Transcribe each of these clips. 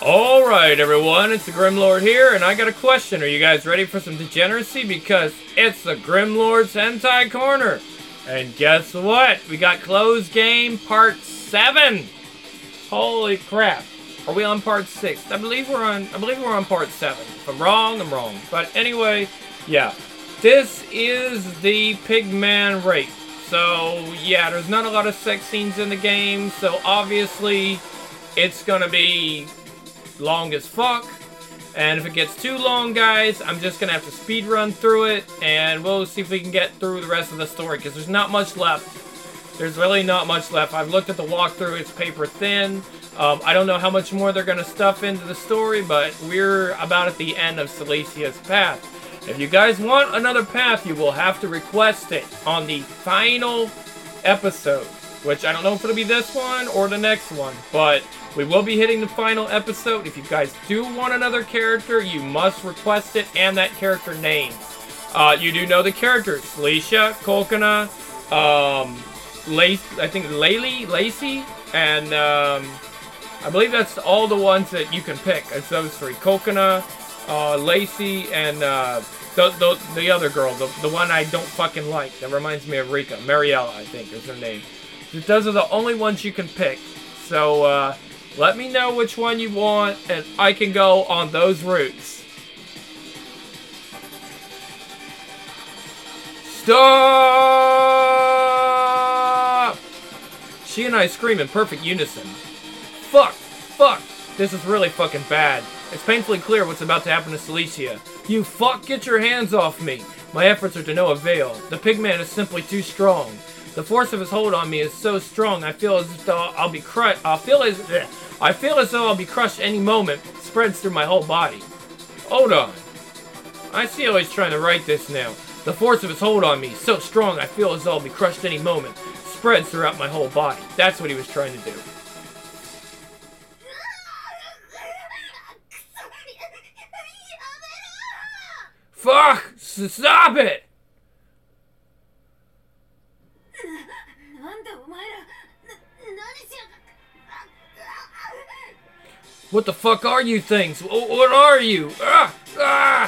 Alright everyone, it's the Grimlord here, and I got a question. Are you guys ready for some degeneracy? Because it's the Grimlord's Hentai Corner. And guess what? We got Closed Game Part 7! Holy crap. Are we on Part 6? I believe we're on Part 7. If I'm wrong, I'm wrong. But anyway, yeah. This is the Pigman rape. So, yeah, there's not a lot of sex scenes in the game, so obviously it's gonna be long as fuck, and if it gets too long, guys, I'm just gonna have to speed run through it, and we'll see if we can get through the rest of the story, because there's not much left. There's really not much left. I've looked at the walkthrough, it's paper thin. I don't know how much more they're gonna stuff into the story, but we're about at the end of Silesia's path. If you guys want another path, you will have to request it on the final episode, which I don't know if it'll be this one or the next one, but we will be hitting the final episode. If you guys do want another character, you must request it and that character name. You do know the characters: Silesia, Kokona, I think Lacey, and I believe that's all the ones that you can pick. It's those three: Kokona, Lacey, and the other girl, the one I don't fucking like. That reminds me of Rika. Mariella, I think, is her name. Those are the only ones you can pick. So, let me know which one you want, and I can go on those routes. Stop! She and I scream in perfect unison. Fuck! Fuck! This is really fucking bad. It's painfully clear what's about to happen to Silesia. You fuck! Get your hands off me! My efforts are to no avail. The Pigman is simply too strong. The force of his hold on me is so strong, I feel as though I'll be crushed. I feel as though I'll be crushed any moment. It spreads through my whole body. Hold on. I see how he's trying to write this now. The force of his hold on me is so strong, I feel as though I'll be crushed any moment. It spreads throughout my whole body. That's what he was trying to do. Fuck! Stop it! What the fuck are you things? What are you? Ah! Ah!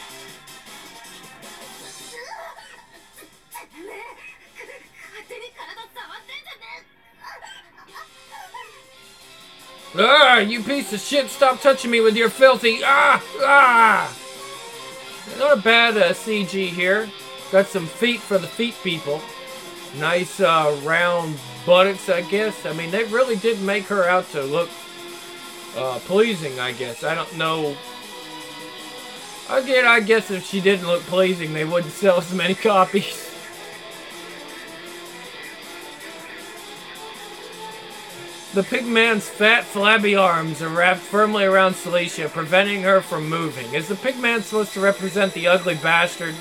Ah! You piece of shit! Stop touching me with your filthy... Ah! Ah! Not a bad CG here. Got some feet for the feet people. Nice round buttocks, I guess. I mean, they really did make her out to look pleasing, I guess. I don't know. Again, I guess if she didn't look pleasing, they wouldn't sell as many copies. The Pigman's fat, flabby arms are wrapped firmly around Silesia, preventing her from moving. Is the Pigman supposed to represent the ugly bastard?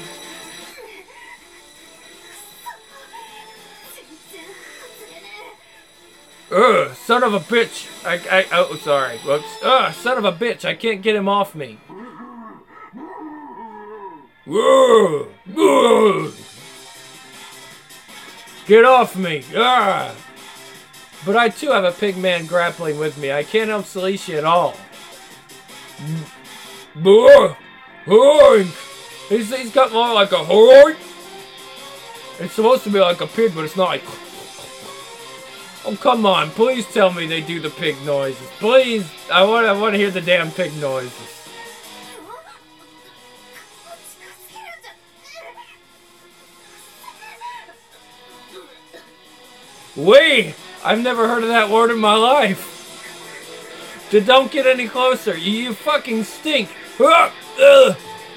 Ugh, son of a bitch. Oh, sorry. Whoops. Ugh, son of a bitch. I can't get him off me. Ugh, ugh. Get off me. Ah. But I too have a Pigman grappling with me. I can't help Silesia at all. He's got more like a horn. It's supposed to be like a pig, but it's not like... Oh, come on. Please tell me they do the pig noises. Please. I want to hear the damn pig noises. Wait! I've never heard of that word in my life. Don't get any closer. You fucking stink. Ugh.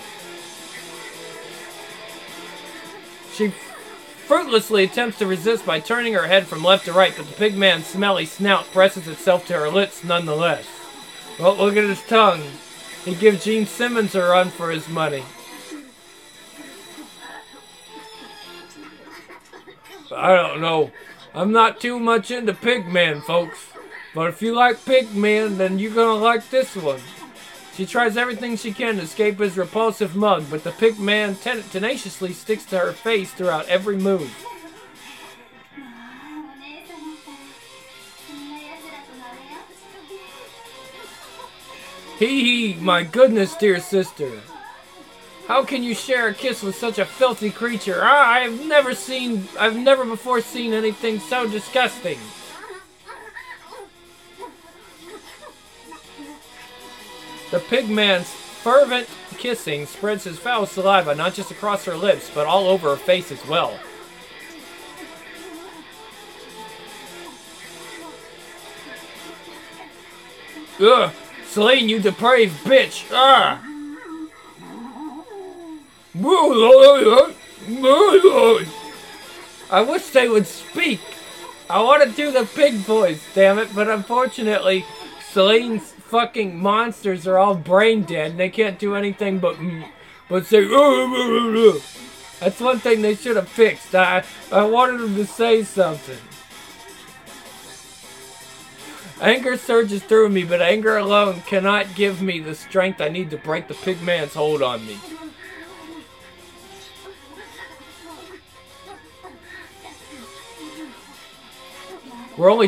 She fruitlessly attempts to resist by turning her head from left to right, but the Pigman's smelly snout presses itself to her lips nonetheless. Well, look at his tongue. He gives Gene Simmons a run for his money. I don't know. I'm not too much into Pigman, folks. But if you like Pigman, then you're gonna like this one. She tries everything she can to escape his repulsive mug, but the Pigman tenaciously sticks to her face throughout every move. Hee hee, my goodness, dear sister. How can you share a kiss with such a filthy creature? I've never before seen anything so disgusting. The pigman's fervent kissing spreads his foul saliva not just across her lips, but all over her face as well. Ugh! Celine, you depraved bitch! Ah! I wish they would speak. I want to do the pig voice, damn it, but unfortunately, Celine's fucking monsters are all brain dead and they can't do anything but say. That's one thing they should have fixed. I wanted them to say something. Anger surges through me, but anger alone cannot give me the strength I need to break the pigman's hold on me. We're only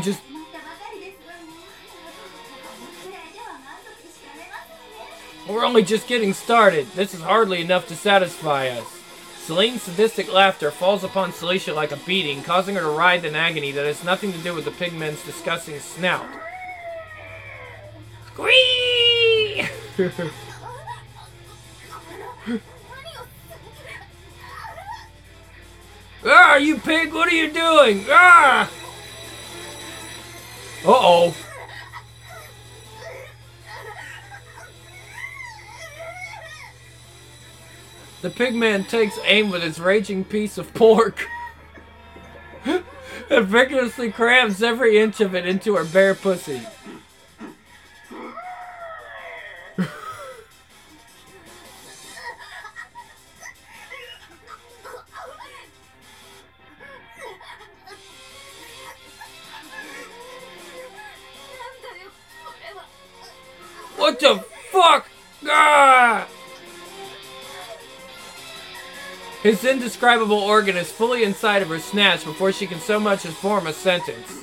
just getting started. This is hardly enough to satisfy us. Celine's sadistic laughter falls upon Celicia like a beating, causing her to writhe in agony that has nothing to do with the pigman's disgusting snout. Squee! Ah, you pig, what are you doing? Ah! Uh-oh. The pigman takes aim with his raging piece of pork and vigorously crams every inch of it into her bare pussy. What the fuck? Ah! His indescribable organ is fully inside of her snatch before she can so much as form a sentence.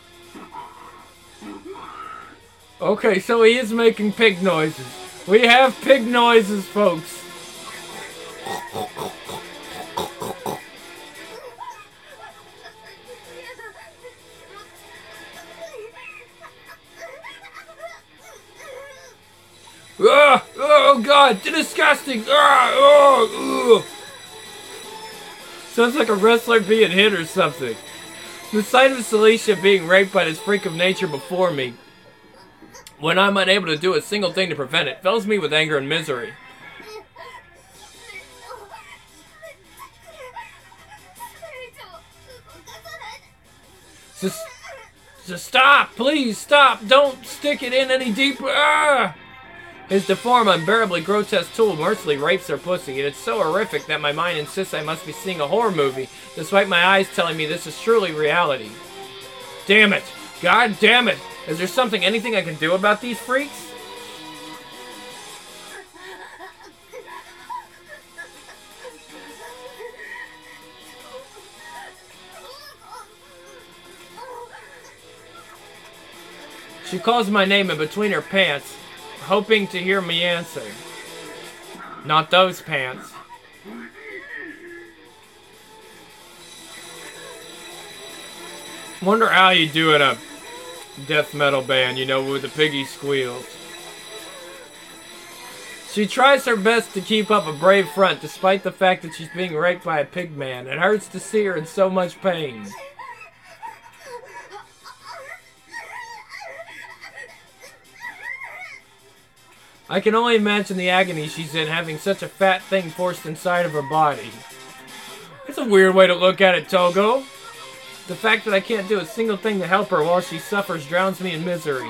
Okay, so he is making pig noises. We have pig noises, folks. Oh god, disgusting! Sounds like a wrestler being hit or something. The sight of Celicia being raped by this freak of nature before me, when I'm unable to do a single thing to prevent it, fills me with anger and misery. Just stop! Please stop! Don't stick it in any deeper! Ah! His deformed, unbearably grotesque tool mercilessly rapes her pussy, and it's so horrific that my mind insists I must be seeing a horror movie, despite my eyes telling me this is truly reality. Damn it! God damn it! Is there anything I can do about these freaks? She calls my name in between her pants, hoping to hear me answer. Not those pants. Wonder how you do in a death metal band, you know, with the piggy squeals. She tries her best to keep up a brave front despite the fact that she's being raped by a pig man. It hurts to see her in so much pain. I can only imagine the agony she's in having such a fat thing forced inside of her body. It's a weird way to look at it, Togo. The fact that I can't do a single thing to help her while she suffers drowns me in misery.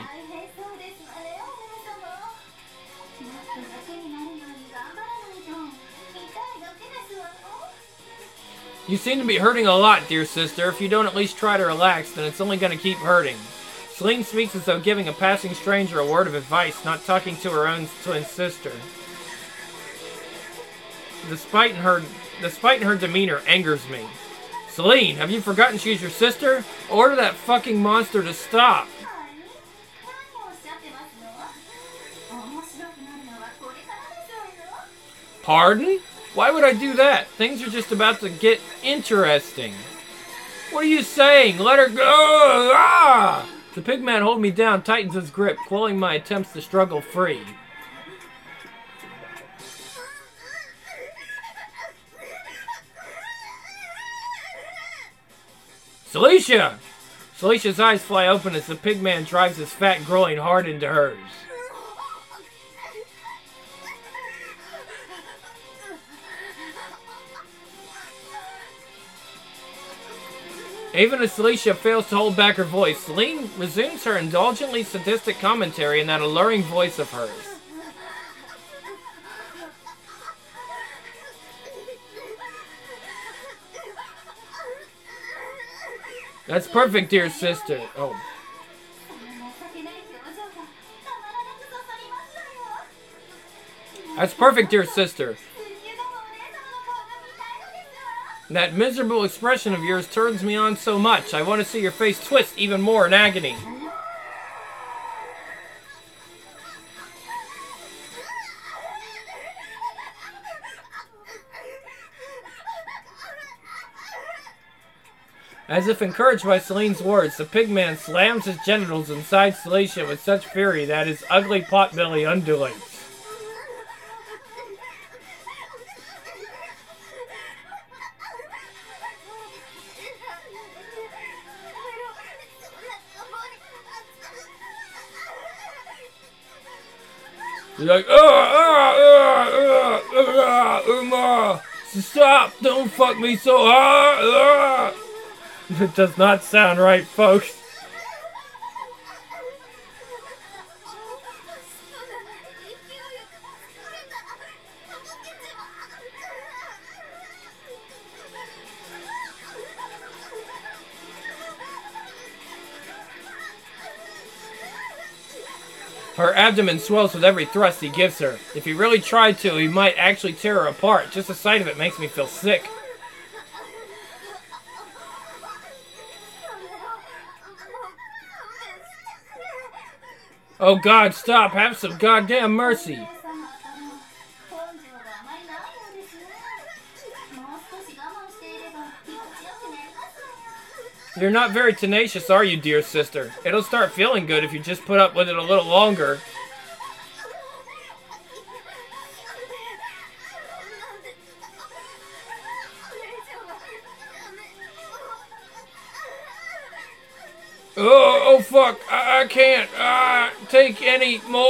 You seem to be hurting a lot, dear sister. If you don't at least try to relax, then it's only going to keep hurting. Celine speaks as though giving a passing stranger a word of advice, not talking to her own twin sister. Despite her demeanor angers me. Celine, have you forgotten she's your sister? Order that fucking monster to stop. Pardon? Why would I do that? Things are just about to get interesting. What are you saying? Let her go! Ah! The pigman holds me down, tightens his grip, quelling my attempts to struggle free. Celicia! Celicia's eyes fly open as the pigman drives his fat groin hard into hers. Even as Celicia fails to hold back her voice, Celine resumes her indulgently sadistic commentary in that alluring voice of hers. That's perfect, dear sister. Oh. That's perfect, dear sister. That miserable expression of yours turns me on so much. I want to see your face twist even more in agony. As if encouraged by Celine's words, the pigman slams his genitals inside Celicia with such fury that his ugly potbelly undulates. You're like, stop, don't fuck me so hard. It does not sound right, folks. Her abdomen swells with every thrust he gives her. If he really tried to, he might actually tear her apart. Just the sight of it makes me feel sick. Oh God, stop! Have some goddamn mercy! You're not very tenacious, are you, dear sister? It'll start feeling good if you just put up with it a little longer. Oh fuck, I can't take any more.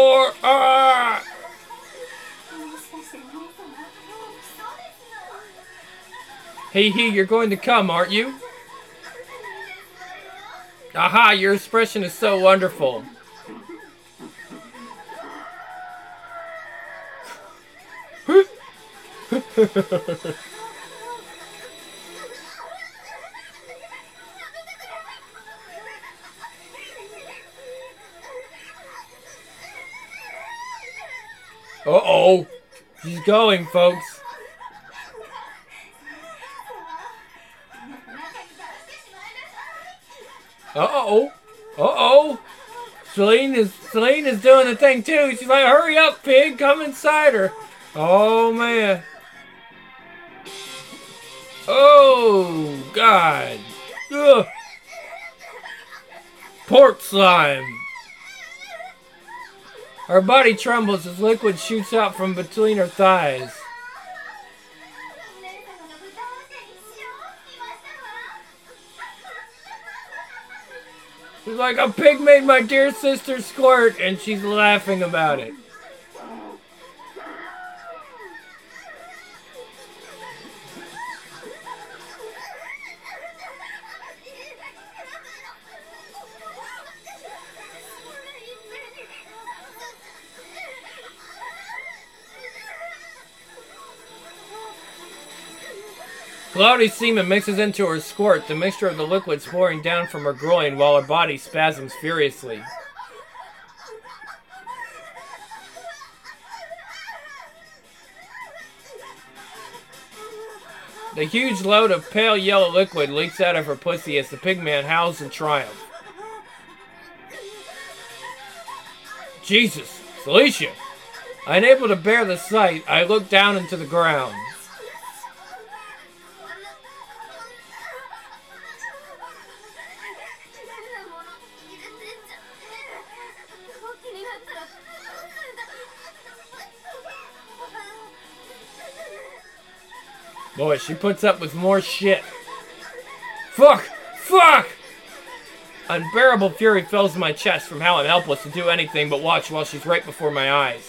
Hey, you're going to come, aren't you? Aha, your expression is so wonderful. Uh-oh. She's going, folks. Uh-oh. Uh-oh. Celine is doing the thing, too. She's like, hurry up, pig. Come inside her. Oh, man. Oh, God. Ugh. Pork slime. Her body trembles as liquid shoots out from between her thighs. She's like, a pig made my dear sister squirt, and she's laughing about it. Cloudy semen mixes into her squirt, the mixture of the liquids pouring down from her groin while her body spasms furiously. The huge load of pale yellow liquid leaks out of her pussy as the pigman howls in triumph. Jesus, Celicia! Unable to bear the sight, I looked down into the ground. Boy, she puts up with more shit. Fuck! Fuck! Unbearable fury fills my chest from how I'm helpless to do anything but watch while she's right before my eyes.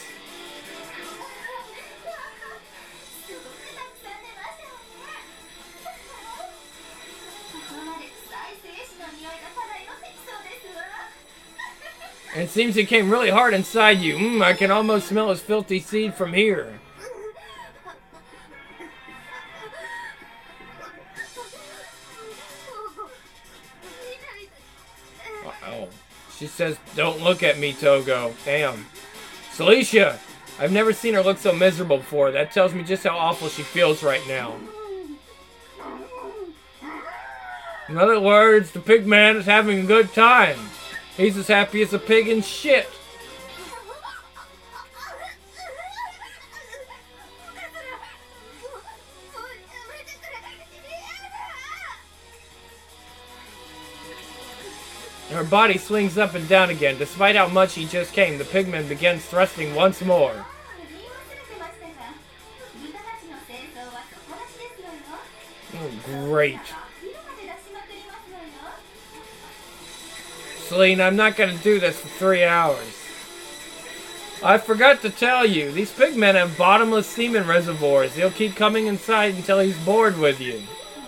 It seems it came really hard inside you. I can almost smell his filthy seed from here. Uh-oh. She says, don't look at me, Togo. Damn. Celicia! I've never seen her look so miserable before. That tells me just how awful she feels right now. In other words, the pig man is having a good time. He's as happy as a pig in shit. Her body swings up and down again. Despite how much he just came, the pigman begins thrusting once more. Oh, great. Celine, I'm not going to do this for 3 hours. I forgot to tell you, these pigmen have bottomless semen reservoirs. He'll keep coming inside until he's bored with you.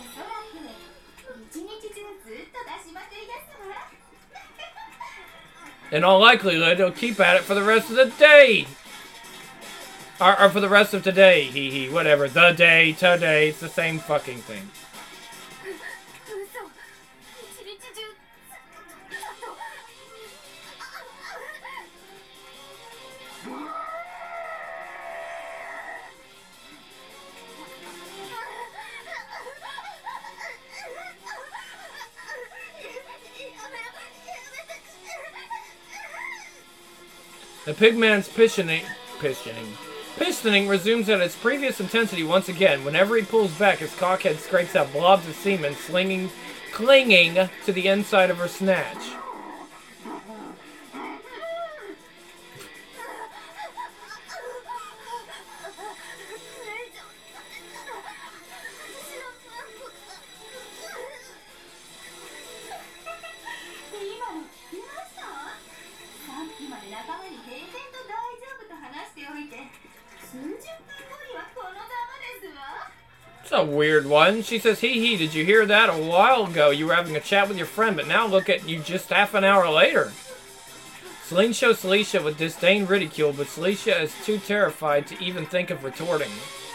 In all likelihood, he'll keep at it for the rest of the day. Or for the rest of today, hee, whatever. The day, today, it's the same fucking thing. The pigman's pistoning resumes at its previous intensity once again. Whenever he pulls back, his cockhead scrapes out blobs of semen clinging to the inside of her snatch. It's a weird one. She says, hee, did you hear that? A while ago you were having a chat with your friend, but now look at you just half an hour later. Celine shows Celicia with disdain ridicule, but Celicia is too terrified to even think of retorting.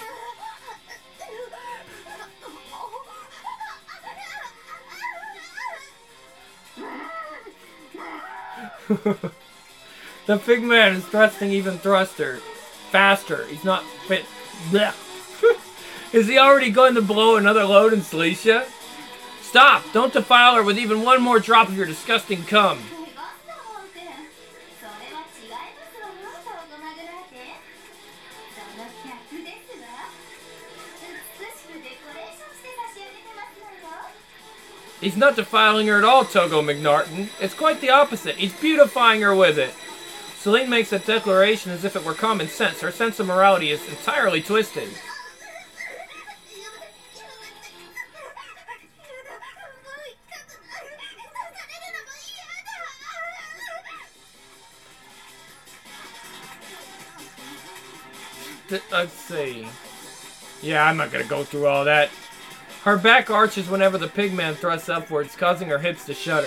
The pigman is thrusting even faster. He's not fit. Blech. Is he already going to blow another load in Celicia? Stop! Don't defile her with even one more drop of your disgusting cum. He's not defiling her at all, Togo McNarton. It's quite the opposite. He's beautifying her with it. Celine makes a declaration as if it were common sense. Her sense of morality is entirely twisted. Let's see. Yeah, I'm not gonna go through all that. Her back arches whenever the pigman thrusts upwards, causing her hips to shudder.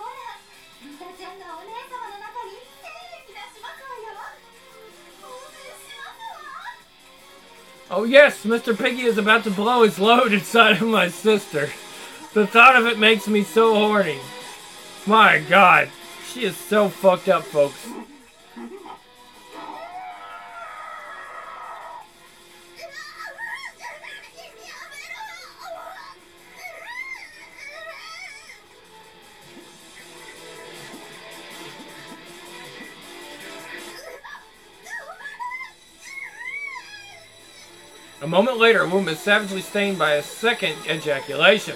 Oh yes, Mr. Piggy is about to blow his load inside of my sister. The thought of it makes me so horny. My God, she is so fucked up, folks. A moment later, a womb is savagely stained by a second ejaculation.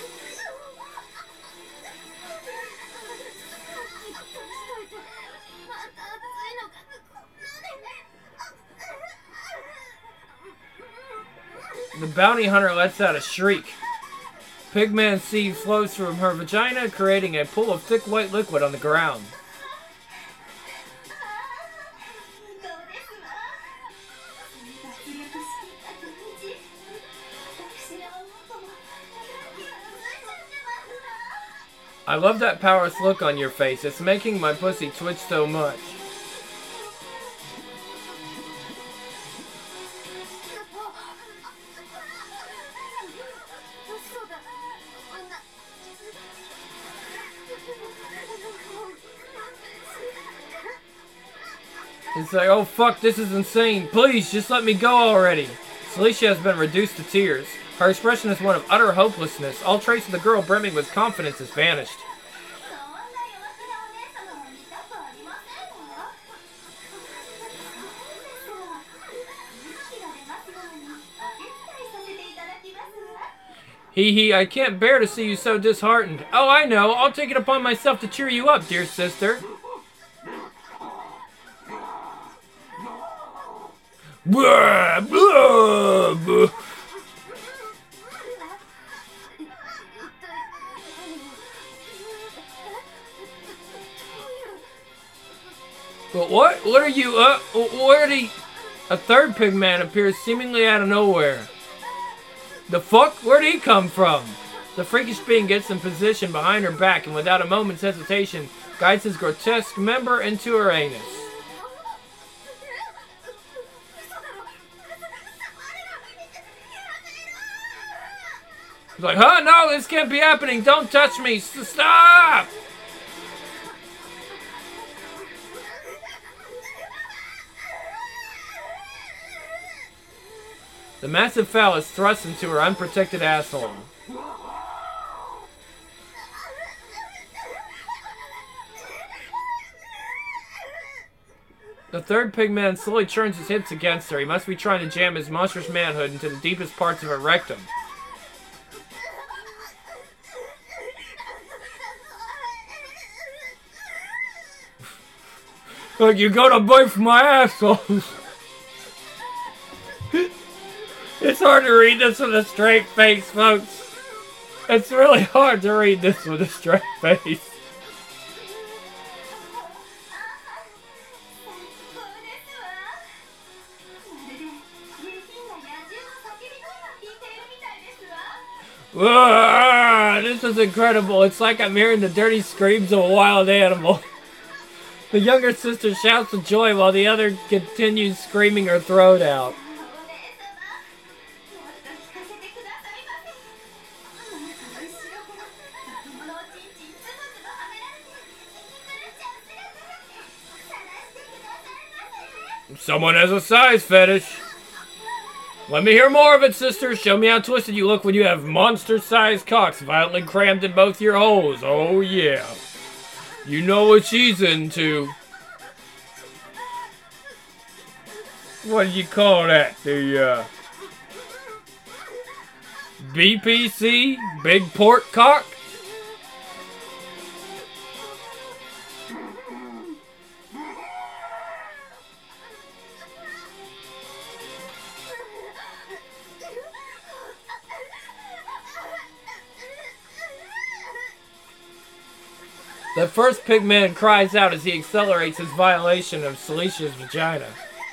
The bounty hunter lets out a shriek. Pigman seed flows from her vagina, creating a pool of thick white liquid on the ground. I love that powerless look on your face. It's making my pussy twitch so much. It's like, oh fuck, this is insane. Please, just let me go already. Celicia has been reduced to tears. Her expression is one of utter hopelessness. All trace of the girl brimming with confidence has vanished. Hee hee, I can't bear to see you so disheartened. Oh, I know. I'll take it upon myself to cheer you up, dear sister. Blah, blah, blah. But what? What are you, where did he... A third pigman appears seemingly out of nowhere. The fuck? Where'd he come from? The freakish being gets in position behind her back and without a moment's hesitation guides his grotesque member into her anus. He's like, huh? No, this can't be happening. Don't touch me. Stop! The massive phallus thrusts into her unprotected asshole. The third pigman slowly turns his hips against her. He must be trying to jam his monstrous manhood into the deepest parts of her rectum. Look, you gotta bite from my asshole. It's hard to read this with a straight face, folks. It's really hard to read this with a straight face. Whoa, this is incredible. It's like I'm hearing the dirty screams of a wild animal. The younger sister shouts with joy while the other continues screaming her throat out. Someone has a size fetish. Let me hear more of it, sister. Show me how twisted you look when you have monster-sized cocks violently crammed in both your holes. Oh, yeah. You know what she's into. What do you call that? The, BPC? Big Pork Cock? The first pigman cries out as he accelerates his violation of Celicia's vagina.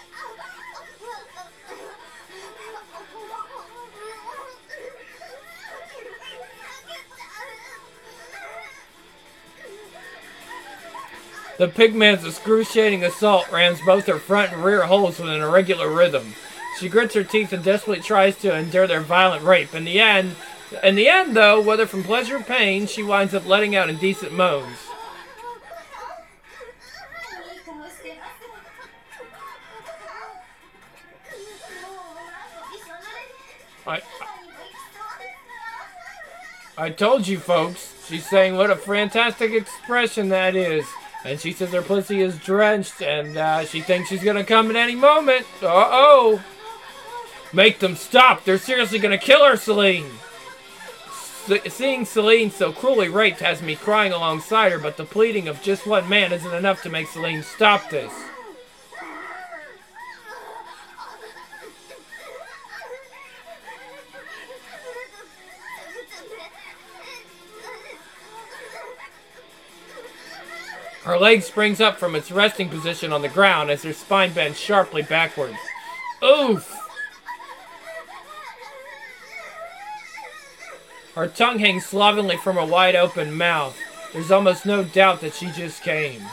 The pigman's excruciating assault rams both her front and rear holes with an irregular rhythm. She grits her teeth and desperately tries to endure their violent rape. In the end, though, whether from pleasure or pain, she winds up letting out indecent moans. I told you, folks. She's saying what a fantastic expression that is. And she says her pussy is drenched and she thinks she's gonna come at any moment. Uh-oh. Make them stop! They're seriously gonna kill her, Celine! Seeing Celine so cruelly raped has me crying alongside her, but the pleading of just one man isn't enough to make Celine stop this. Her leg springs up from its resting position on the ground as her spine bends sharply backwards. Oof! Her tongue hangs slovenly from a wide-open mouth. There's almost no doubt that she just came.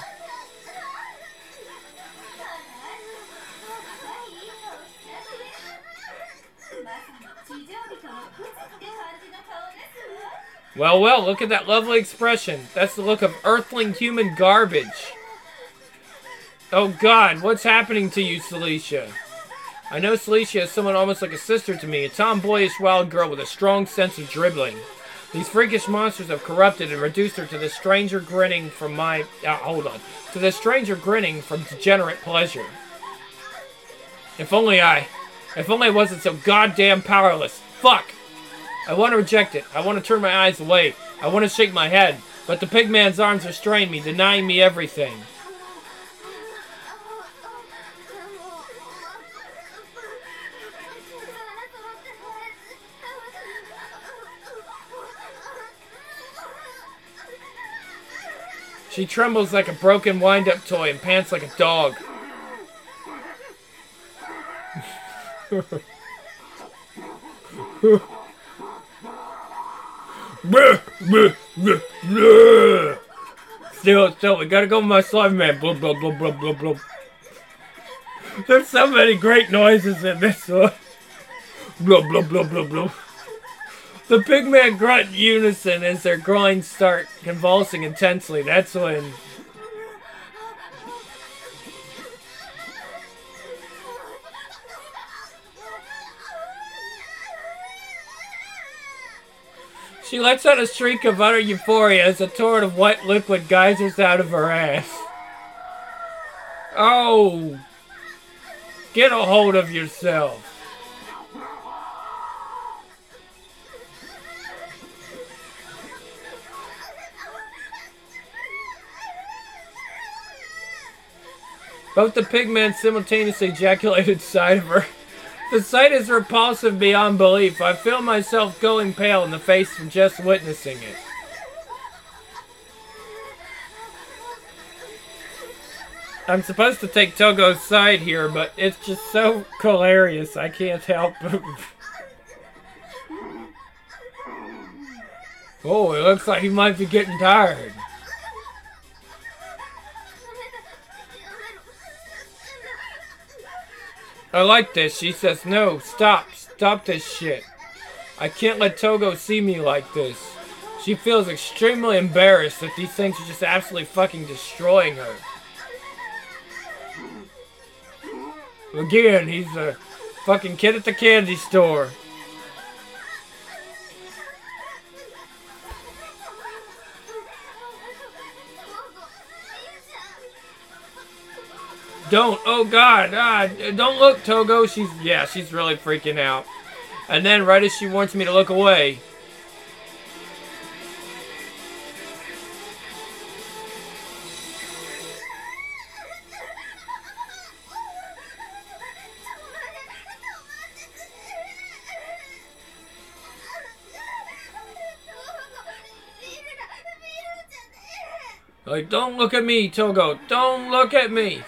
Well, well, look at that lovely expression. That's the look of earthling human garbage. Oh God, what's happening to you, Celicia? I know Celicia is someone almost like a sister to me, a tomboyish wild girl with a strong sense of dribbling. These freakish monsters have corrupted and reduced her to the stranger grinning from to the stranger grinning from degenerate pleasure. If only I wasn't so goddamn powerless. Fuck! I want to reject it. I want to turn my eyes away. I want to shake my head. But the pigman's arms restrain me, denying me everything. She trembles like a broken wind-up toy and pants like a dog. Still, we gotta go with my slime man. Blah, blah, blah, blah, blah, blah. There's so many great noises in this one. Blah, blah, blah, blah, blah. The pigman grunt in unison as their groins start convulsing intensely. That's when... She lets out a shriek of utter euphoria as a torrent of white liquid geysers out of her ass. Oh! Get a hold of yourself. Both the pigmen simultaneously ejaculated inside of her. The sight is repulsive beyond belief. I feel myself going pale in the face from just witnessing it. I'm supposed to take Togo's side here, but it's just so hilarious. I can't help it. Oh, it looks like he might be getting tired. I like this. She says, no, stop this shit. I can't let Togo see me like this. She feels extremely embarrassed that these things are just absolutely fucking destroying her. Again, he's a fucking kid at the candy store. Don't, oh God, don't look, Togo. She's really freaking out. And then, right as she wants me to look away, like, don't look at me, Togo. Don't look at me.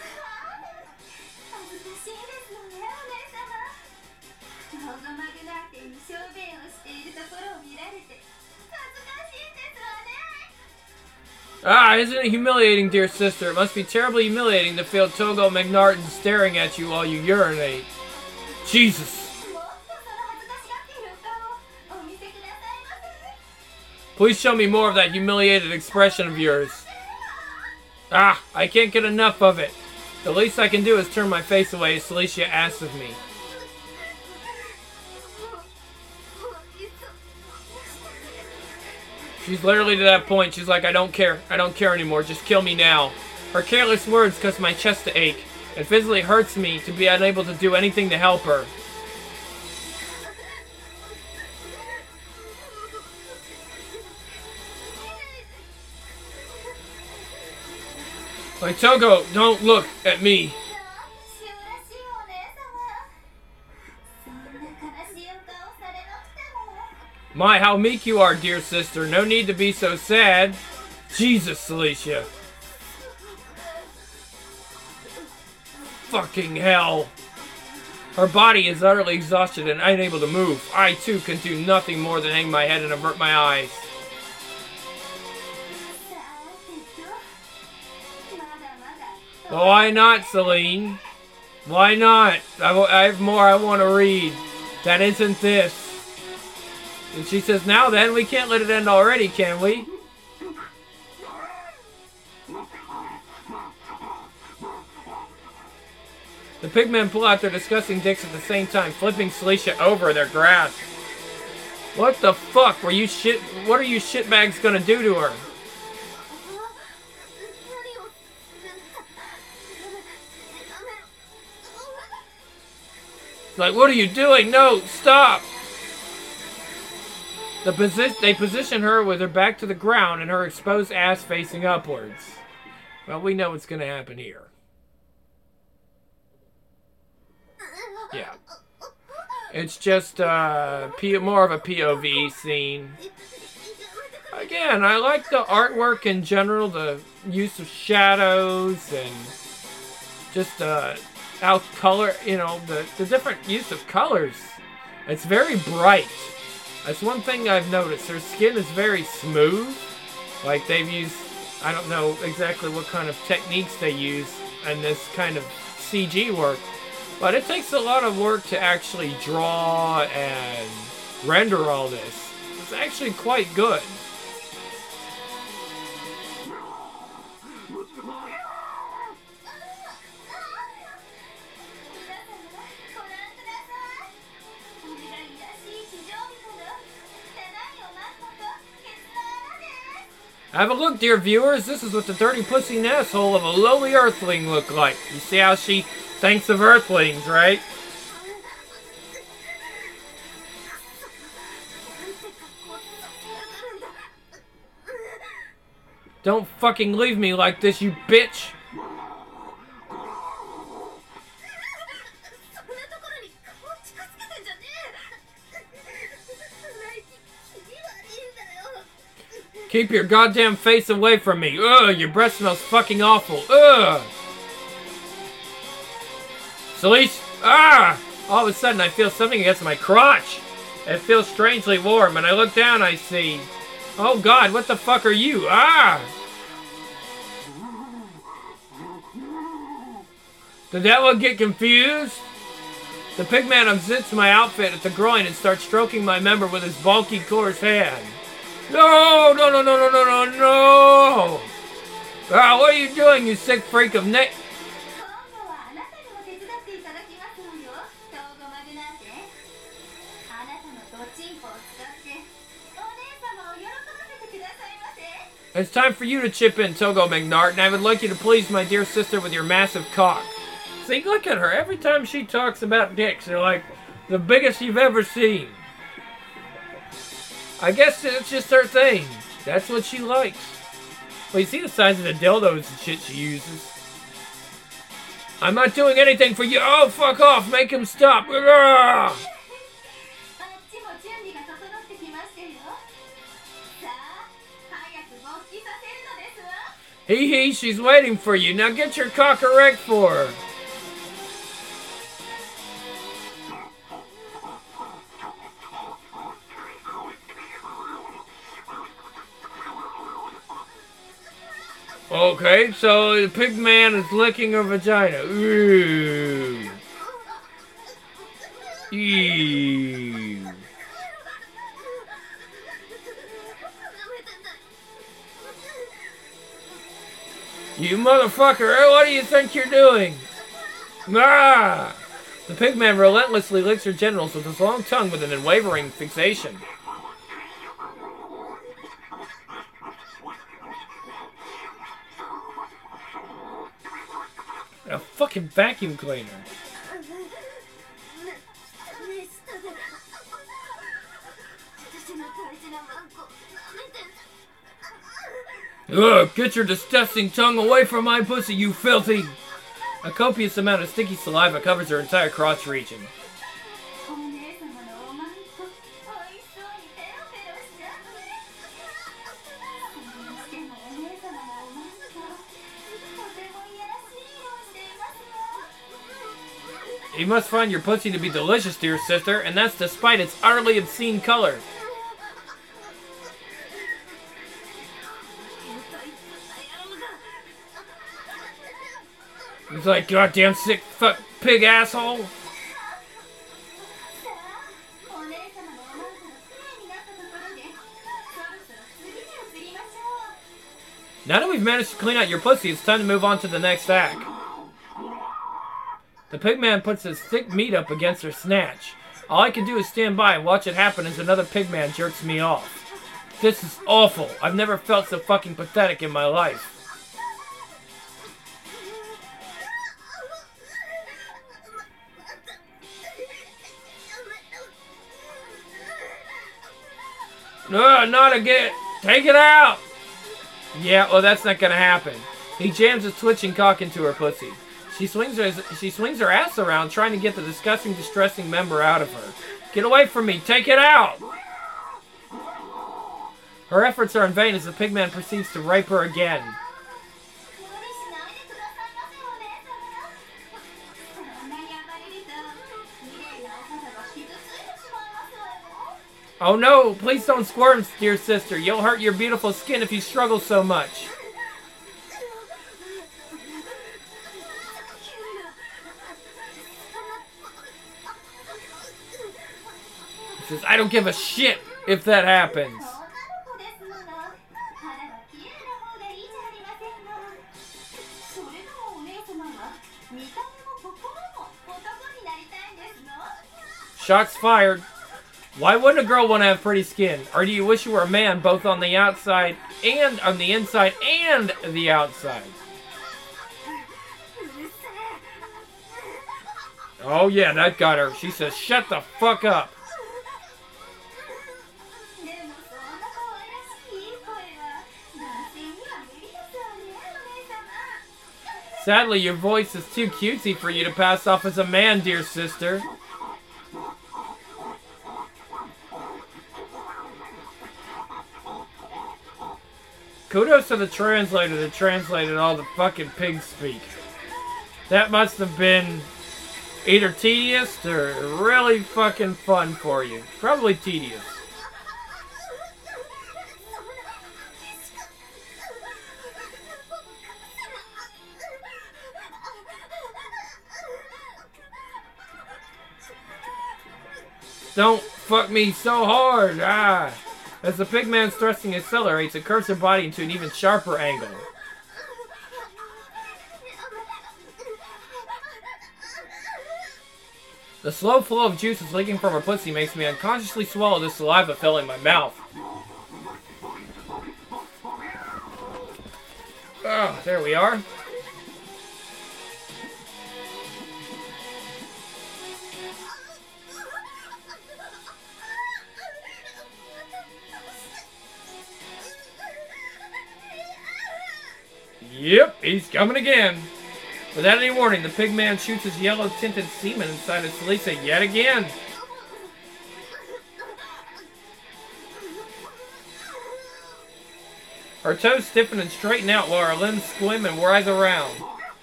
Ah, isn't it humiliating, dear sister? It must be terribly humiliating to feel Togo McNarton staring at you while you urinate. Jesus. Please show me more of that humiliated expression of yours. Ah, I can't get enough of it. The least I can do is turn my face away as Celicia asks of me. She's literally to that point. She's like, I don't care. I don't care anymore. Just kill me now. Her careless words cause my chest to ache. It physically hurts me to be unable to do anything to help her. Like, Togo, don't look at me. My, how meek you are, dear sister. No need to be so sad. Jesus, Celicia. Fucking hell. Her body is utterly exhausted and unable to move. I, too, can do nothing more than hang my head and avert my eyes. Why not, Celine? Why not? I have more I want to read. That isn't this. And she says, now then, we can't let it end already, can we? The pigmen pull out their disgusting dicks at the same time, flipping Celicia over in their grasp. What the fuck? What are you shitbags gonna do to her? Like, what are you doing? No, stop! They position her with her back to the ground and her exposed ass facing upwards. Well, we know what's gonna happen here. Yeah. It's just more of a POV scene. Again, I like the artwork in general, the use of shadows and just how color, you know, the different use of colors. It's very bright. That's one thing I've noticed. Their skin is very smooth. Like they've used, I don't know exactly what kind of techniques they use in this kind of CG work. But it takes a lot of work to actually draw and render all this. It's actually quite good. Have a look, dear viewers. This is what the dirty pussy and asshole of a lowly earthling look like. You see how she thinks of earthlings, right? Don't fucking leave me like this, you bitch! Keep your goddamn face away from me. Ugh, your breath smells fucking awful. Ugh! Celicia! Ah! All of a sudden I feel something against my crotch. It feels strangely warm, and I look down, I see... Oh god, what the fuck are you? Ah! Did that one get confused? The pigman unzips my outfit at the groin and starts stroking my member with his bulky, coarse hand. No! No, no, no, no, no, no, no! Ah, what are you doing, you sick freak of Nick? It's time for you to chip in, Togo McNart, and I would like you to please my dear sister with your massive cock. See, look at her. Every time she talks about dicks, they're like the biggest you've ever seen. I guess it's just her thing. That's what she likes. Well, you see the size of the dildos and shit she uses. I'm not doing anything for you. Oh, fuck off. Make him stop. Ugh! Hee, she's waiting for you. Now get your cock erect for her. Okay, so the pig man is licking her vagina. Ooh. Ew. You motherfucker, what do you think you're doing? Ah! The pigman relentlessly licks her genitals with his long tongue with an unwavering fixation. A fucking vacuum cleaner. Ugh, get your disgusting tongue away from my pussy, you filthy! A copious amount of sticky saliva covers her entire crotch region. You must find your pussy to be delicious, dear sister, and that's despite its utterly obscene color. He's like, goddamn sick fuck pig asshole. Now that we've managed to clean out your pussy, it's time to move on to the next act. The pigman puts his thick meat up against her snatch. All I can do is stand by and watch it happen as another pigman jerks me off. This is awful. I've never felt so fucking pathetic in my life. No, not again. Take it out. Yeah, well, that's not gonna happen. He jams his twitching cock into her pussy. She swings her ass around, trying to get the disgusting, distressing member out of her. Get away from me! Take it out! Her efforts are in vain as the pigman proceeds to rape her again. Oh no! Please don't squirm, dear sister. You'll hurt your beautiful skin if you struggle so much. He says, I don't give a shit if that happens. Shots fired. Why wouldn't a girl want to have pretty skin? Or do you wish you were a man both on the outside and on the inside and the outside? Oh yeah, that got her. She says, shut the fuck up. Sadly, your voice is too cutesy for you to pass off as a man, dear sister. Kudos to the translator that translated all the fucking pig speak. That must have been either tedious or really fucking fun for you. Probably tedious. Don't fuck me so hard, ah! As the pigman's thrusting accelerates, it curves her body into an even sharper angle. The slow flow of juices leaking from her pussy makes me unconsciously swallow the saliva filling my mouth. Oh, there we are. Yep, he's coming again. Without any warning, the pigman shoots his yellow-tinted semen inside of Selisa yet again. Her toes stiffen and straighten out while her limbs squirm and writhe around.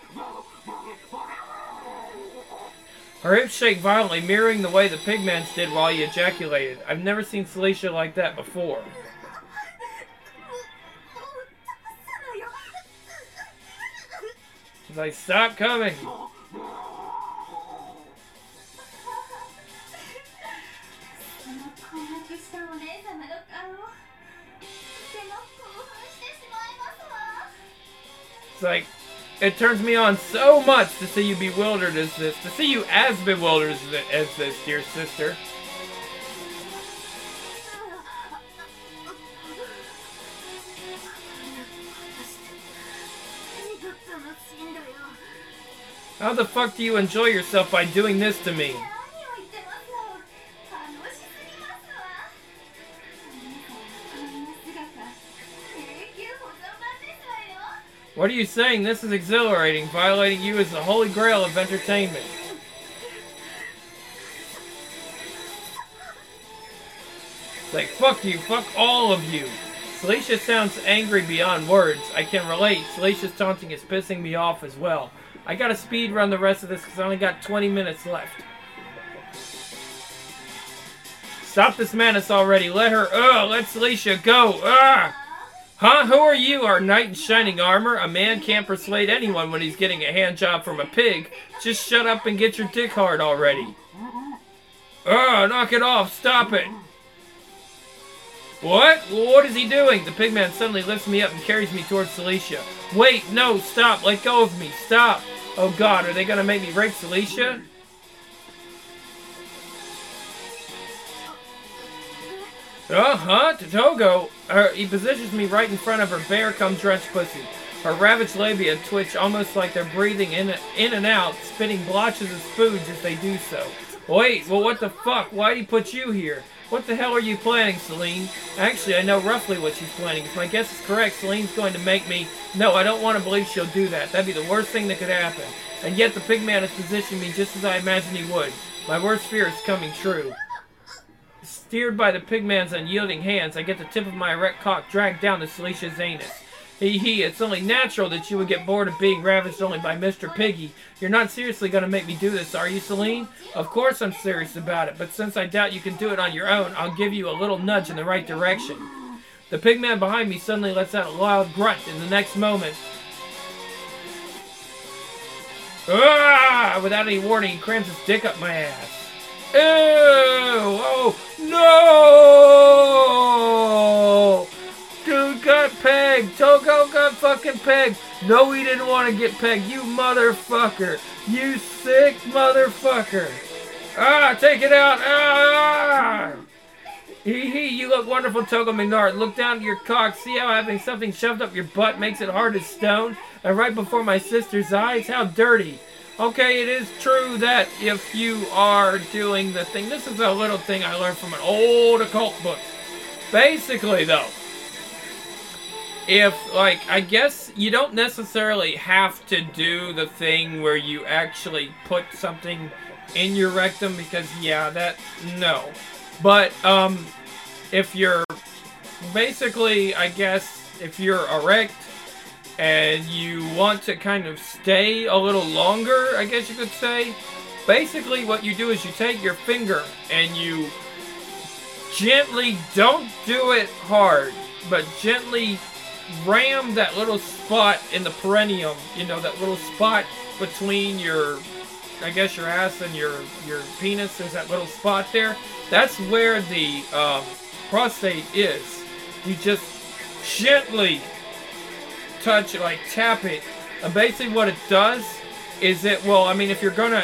Her hips shake violently, mirroring the way the pigman's did while he ejaculated. I've never seen Selisa like that before. He's like, stop coming! It's like, it turns me on so much to see you bewildered as this, to see you as bewildered as this, dear sister. How the fuck do you enjoy yourself by doing this to me? What are you saying? This is exhilarating. Violating you is the holy grail of entertainment. It's like, fuck you, fuck all of you. Celicia sounds angry beyond words. I can relate. Celicia's taunting is pissing me off as well. I gotta speed run the rest of this because I only got 20 minutes left. Stop this madness already. Let Celicia go. Huh? Who are you? Our knight in shining armor? A man can't persuade anyone when he's getting a hand job from a pig. Just shut up and get your dick hard already. Knock it off. Stop it. What? What is he doing? The pigman suddenly lifts me up and carries me towards Celicia. Wait, no, stop. Let go of me. Stop. Oh god, are they gonna make me rape Celicia? Togo. He positions me right in front of her bare-cum-drenched pussy. Her ravaged labia twitch almost like they're breathing in and out, spitting blotches of spooge as they do so. Wait, well what the fuck? Why'd he put you here? What the hell are you planning, Celine? Actually, I know roughly what she's planning. If my guess is correct, Celine's going to make me... No, I don't want to believe she'll do that. That'd be the worst thing that could happen. And yet the pigman has positioned me just as I imagined he would. My worst fear is coming true. Steered by the pigman's unyielding hands, I get the tip of my erect cock dragged down to Celicia's anus. It's only natural that you would get bored of being ravaged only by Mr. Piggy. You're not seriously going to make me do this, are you, Celine? Of course I'm serious about it, but since I doubt you can do it on your own, I'll give you a little nudge in the right direction. The pigman behind me suddenly lets out a loud grunt in the next moment. Without any warning, he crams his dick up my ass. Ew! Oh, no! Dude got pegged. Togo got fucking pegged. No, he didn't want to get pegged. You motherfucker. You sick motherfucker. Take it out. You look wonderful, Togo McNard. Look down at your cock. See how having something shoved up your butt makes it hard as stone? And right before my sister's eyes? How dirty. Okay, it is true that if you are doing the thing... This is a little thing I learned from an old occult book. Basically, though, I guess you don't necessarily have to do the thing where you actually put something in your rectum because, no. But, if you're, basically, I guess, if you're erect and you want to kind of stay a little longer, I guess you could say, basically what you do is you take your finger and you gently, don't do it hard, but gently ram that little spot in the perineum, that little spot between your, I guess your ass and your penis. There's that little spot there. That's where the prostate is. You just gently touch it, like tap it. And basically what it does is if you're gonna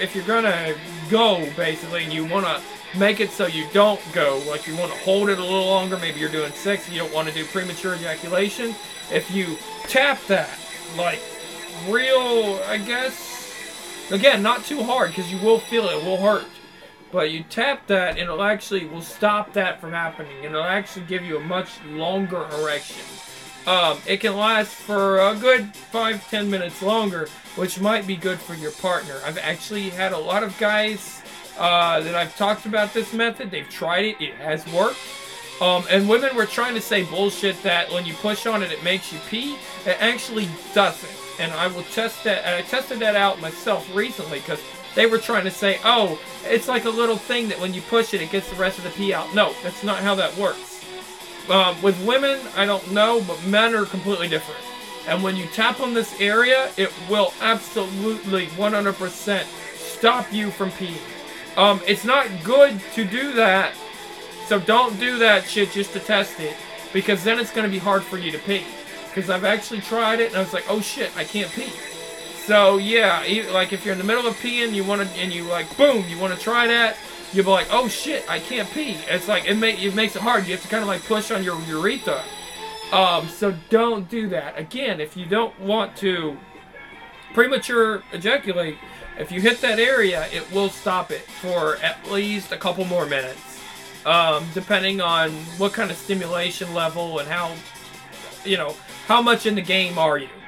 go basically and you wanna make it so you don't go, like you want to hold it a little longer, maybe you're doing sex and you don't want to do premature ejaculation, if you tap that, like real, I guess, again, not too hard because you will feel it will hurt, but you tap that and it'll actually will stop that from happening and it'll actually give you a much longer erection. It can last for a good 5-10 minutes longer, which might be good for your partner. I've actually had a lot of guys that I've talked about this method. They've tried it. It has worked. And women were trying to say bullshit that when you push on it, it makes you pee. It actually doesn't. And I will test that. And I tested that out myself recently because they were trying to say, oh, it's like a little thing that when you push it, it gets the rest of the pee out. No, that's not how that works. With women, I don't know, but men are completely different. And when you tap on this area, it will absolutely 100% stop you from peeing. It's not good to do that, so don't do that shit just to test it, because then it's going to be hard for you to pee. Because I've actually tried it, and I was like, oh shit, I can't pee. So yeah, like if you're in the middle of peeing, you want to, and you like, boom, you want to try that, you'll be like, oh shit, I can't pee. It's like, it makes it hard. You have to kind of like push on your urethra. So don't do that. Again, if you don't want to premature ejaculate, if you hit that area, it will stop it for at least a couple more minutes. Depending on what kind of stimulation level and how much in the game are you.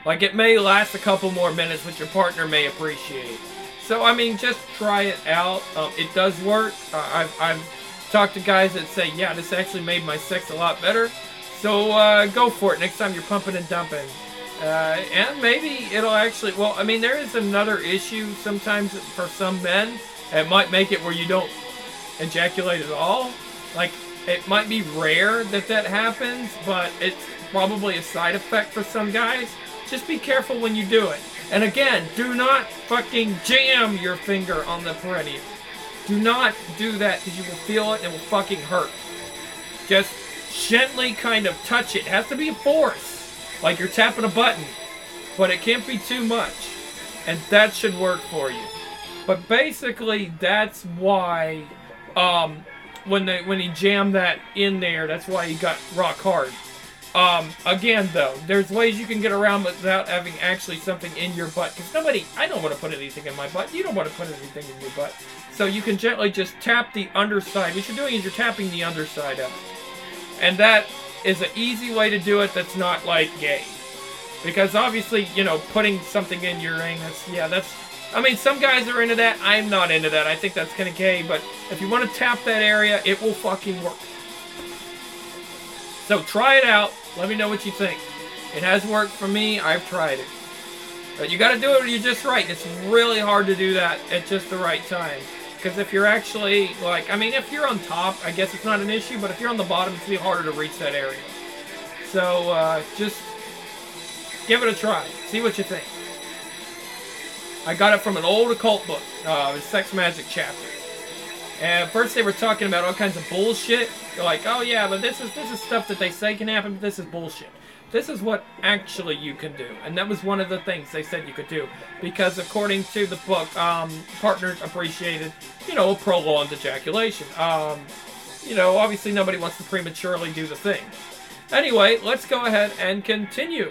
Like, it may last a couple more minutes, which your partner may appreciate. So, I mean, just try it out. It does work. I've talked to guys that say, yeah, this actually made my sex a lot better. So, go for it next time you're pumping and dumping. And maybe it'll actually... Well, I mean, there is another issue sometimes for some men. It might make it where you don't ejaculate at all. Like, it might be rare that that happens, but it's probably a side effect for some guys. Just be careful when you do it. And again, do not fucking jam your finger on the perineum. Do not do that because you will feel it and it will fucking hurt. Just gently kind of touch it. It has to be a force. Like you're tapping a button. But it can't be too much. And that should work for you. But basically, that's why when he jammed that in there, that's why he got rock hard. Again, though, there's ways you can get around without having actually something in your butt. Because I don't want to put anything in my butt. You don't want to put anything in your butt. So you can gently just tap the underside. What you're doing is you're tapping the underside of it. And that is an easy way to do it that's not, like, gay. Because obviously, you know, putting something in your anus, yeah, that's... I mean, some guys are into that. I'm not into that. I think that's kind of gay. But if you want to tap that area, it will fucking work. So try it out. Let me know what you think. It has worked for me. I've tried it. But you got to do it when you're just right. It's really hard to do that at just the right time. Because if you're actually, like, I mean, if you're on top, I guess it's not an issue. But if you're on the bottom, it's going to be harder to reach that area. So just give it a try. See what you think. I got it from an old occult book. The Sex Magic chapter. And first they were talking about all kinds of bullshit. They're like, oh yeah, but this is stuff that they say can happen, but this is bullshit. This is what actually you can do. And that was one of the things they said you could do. Because according to the book, partners appreciated, you know, prolonged ejaculation. You know, obviously nobody wants to prematurely do the thing. Anyway, let's go ahead and continue.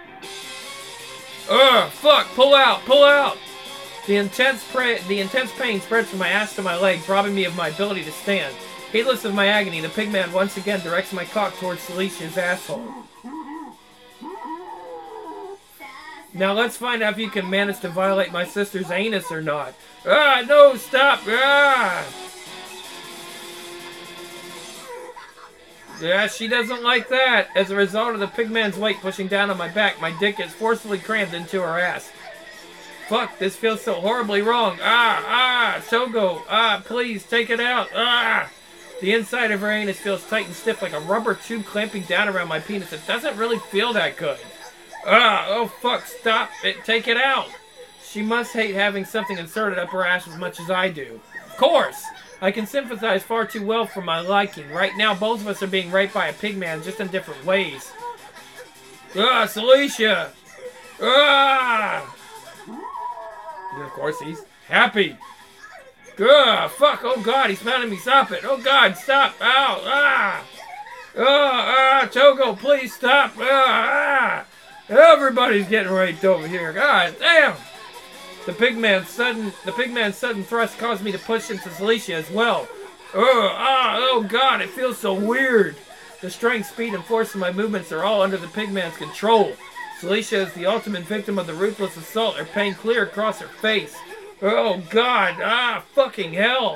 Ugh, fuck, pull out, pull out! The intense pain spreads from my ass to my legs, robbing me of my ability to stand. Heedless of my agony, the pigman once again directs my cock towards Celestia's asshole. Now let's find out if you can manage to violate my sister's anus or not. Ah, no, stop! Ah! Yeah, she doesn't like that. As a result of the pigman's weight pushing down on my back, my dick is forcefully crammed into her ass. Fuck, this feels so horribly wrong. Togo, please, take it out. The inside of her anus feels tight and stiff like a rubber tube clamping down around my penis. It doesn't really feel that good. Oh fuck, stop it, take it out. She must hate having something inserted up her ass as much as I do. Of course! I can sympathize far too well for my liking. Right now, both of us are being raped by a pigman, just in different ways. Celicia! And of course, he's happy. Fuck, oh god, he's smelling me, stop it. Oh god, stop, ow, Togo, please stop. Everybody's getting raped over here, god damn. The pigman's sudden thrust caused me to push into Celicia as well. Oh god, it feels so weird. The strength, speed, and force of my movements are all under the pigman's control. Celicia is the ultimate victim of the ruthless assault, her pain clear across her face. Oh god, fucking hell.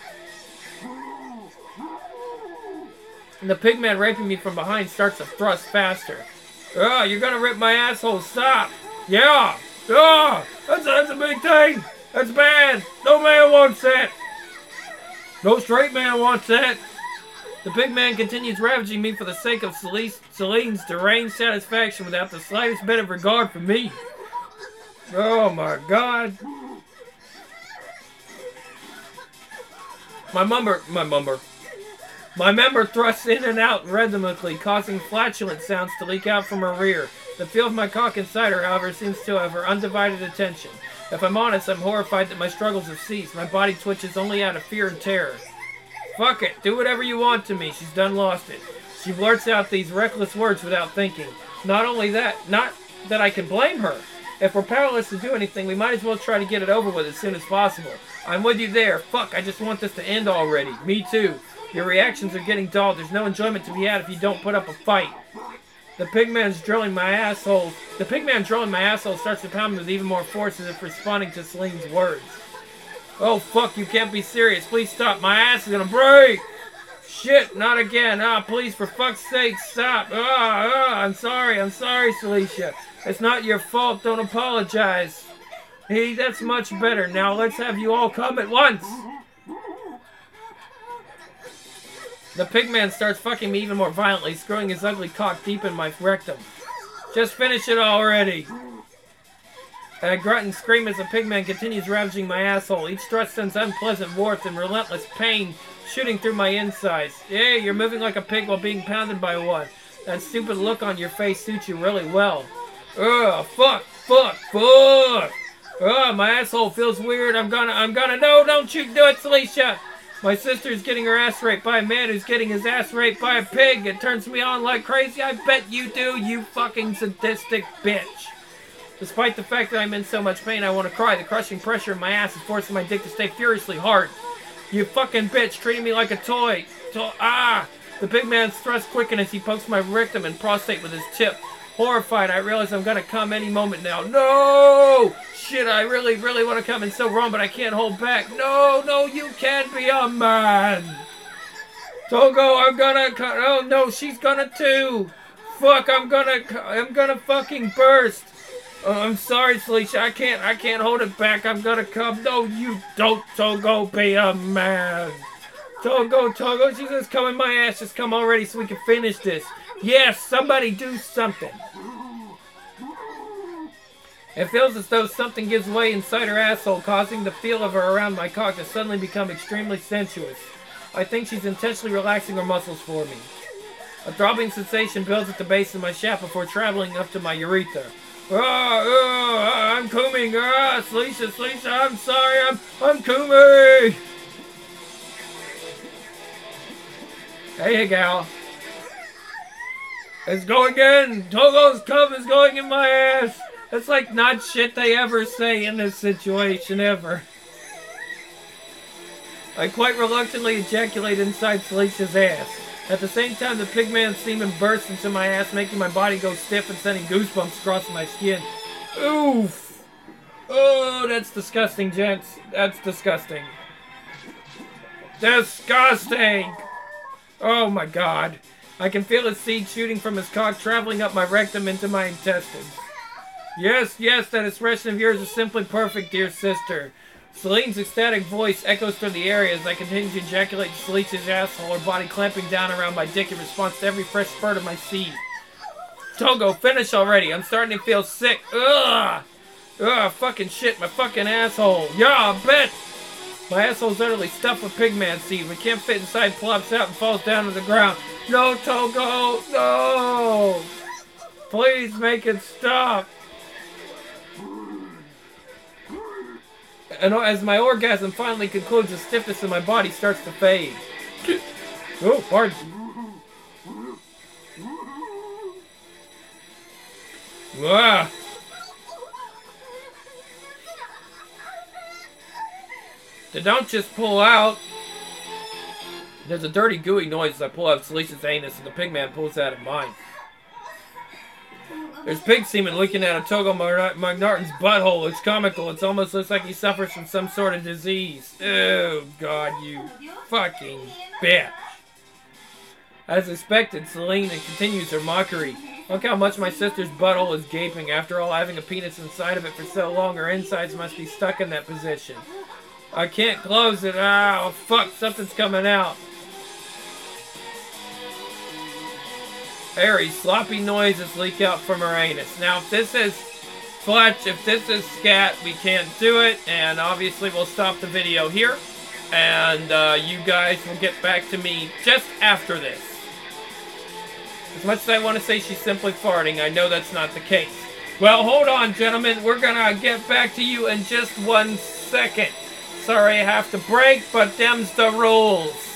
And the pigman raping me from behind starts to thrust faster. You're gonna rip my asshole, stop. Yeah. That's a big thing. That's bad. No man wants that. No straight man wants that. The pigman continues ravaging me for the sake of Celine's deranged satisfaction without the slightest bit of regard for me. Oh my god. My member thrusts in and out rhythmically, causing flatulent sounds to leak out from her rear. The feel of my cock inside her, however, seems to have her undivided attention. If I'm honest, I'm horrified that my struggles have ceased. My body twitches only out of fear and terror. Fuck it, do whatever you want to me. She's done lost it. She blurts out these reckless words without thinking. Not only that, not that I can blame her. If we're powerless to do anything, we might as well try to get it over with as soon as possible. I'm with you there. Fuck, I just want this to end already. Me too. Your reactions are getting dull. There's no enjoyment to be had if you don't put up a fight. The pigman's drilling my asshole. The pigman drilling my asshole starts to pound me with even more force as if responding to Celine's words. Oh, fuck, you can't be serious. Please stop. My ass is gonna break. Shit, not again. Ah, please, for fuck's sake, stop. I'm sorry, Celicia. It's not your fault. Don't apologize. Hey, that's much better. Now let's have you all come at once. The pigman starts fucking me even more violently, screwing his ugly cock deep in my rectum. Just finish it already. I grunt and scream as the pigman continues ravaging my asshole. Each thrust sends unpleasant warmth and relentless pain shooting through my insides. Yeah, you're moving like a pig while being pounded by one. That stupid look on your face suits you really well. Ugh, fuck. Ugh, my asshole feels weird. I'm gonna, no, don't you do it, Celicia. My sister's getting her ass raped by a man who's getting his ass raped by a pig. It turns me on like crazy. I bet you do, you fucking sadistic bitch. Despite the fact that I'm in so much pain, I want to cry. The crushing pressure in my ass is forcing my dick to stay furiously hard. You fucking bitch, treating me like a toy. The big man's thrust quicken as he pokes my rectum and prostate with his tip. Horrified, I realize I'm gonna come any moment now. No! Shit, I really want to come in so wrong, but I can't hold back. No, you can't be a man. Togo, I'm gonna, oh no, she's gonna too. Fuck, I'm gonna fucking burst. I'm sorry, Celicia, I can't hold it back. I'm gonna come. No, you don't, Togo, be a man. Togo, she's just coming my ass. Just come already so we can finish this. Yes, somebody do something. It feels as though something gives way inside her asshole, causing the feel of her around my cock to suddenly become extremely sensuous. I think she's intentionally relaxing her muscles for me. A throbbing sensation builds at the base of my shaft before traveling up to my urethra. I'm coming. Celicia, I'm sorry. I'm coming. Hey, gal. It's going in. Togo's cum is going in my ass. That's like not shit they ever say in this situation ever. I quite reluctantly ejaculate inside Celicia's ass. At the same time, the pigman's semen bursts into my ass, making my body go stiff and sending goosebumps across my skin. Oof! Oh, that's disgusting, gents. That's disgusting. Disgusting! Oh my god. I can feel his seed shooting from his cock, traveling up my rectum into my intestines. Yes, that expression of yours is simply perfect, dear sister. Celine's ecstatic voice echoes through the area as I continue to ejaculate Celicia's asshole, her body clamping down around my dick in response to every fresh spurt of my seed. Togo, finish already. I'm starting to feel sick. Ugh! Fucking shit, my fucking asshole. Yeah, I bet! My asshole's utterly stuffed with pigman seed. We can't fit inside, plops out, and falls down to the ground. No, Togo! No! Please make it stop! And as my orgasm finally concludes, the stiffness in my body starts to fade. Oh, pardon. Ah. They don't just pull out. There's a dirty, gooey noise as I pull out Celicia's anus, and the pigman pulls out of mine. There's pig semen leaking out of Togo McNarton's butthole. It's comical. It almost looks like he suffers from some sort of disease. Oh, God, you fucking bitch. As expected, Celine continues her mockery. Look how much my sister's butthole is gaping. After all, having a penis inside of it for so long, her insides must be stuck in that position. I can't close it. Oh, fuck, something's coming out. Very sloppy noises leak out from her anus. Now, if this is Fletch, if this is scat, we can't do it, and obviously we'll stop the video here, and you guys will get back to me just after this. As much as I want to say she's simply farting, I know that's not the case. Well, hold on, gentlemen. We're gonna get back to you in just 1 second. Sorry I have to break, but them's the rules.